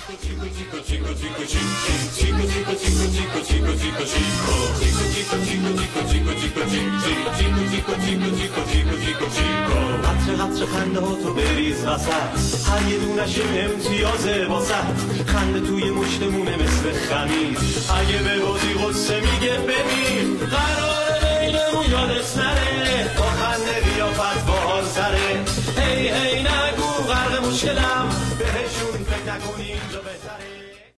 قطر قطر خنده ها تو بریز وسط، هر یه دونش امتیازه واسه. خنده توی مشتمونه مثل خمیر، اگه به بازی غصه میگه ببین قراره بینمون یادت نره، با خنده قیافت باحال سره. هی هی نگو غرق مشکلم، بهشون فکر نکنی اینجا بهتره.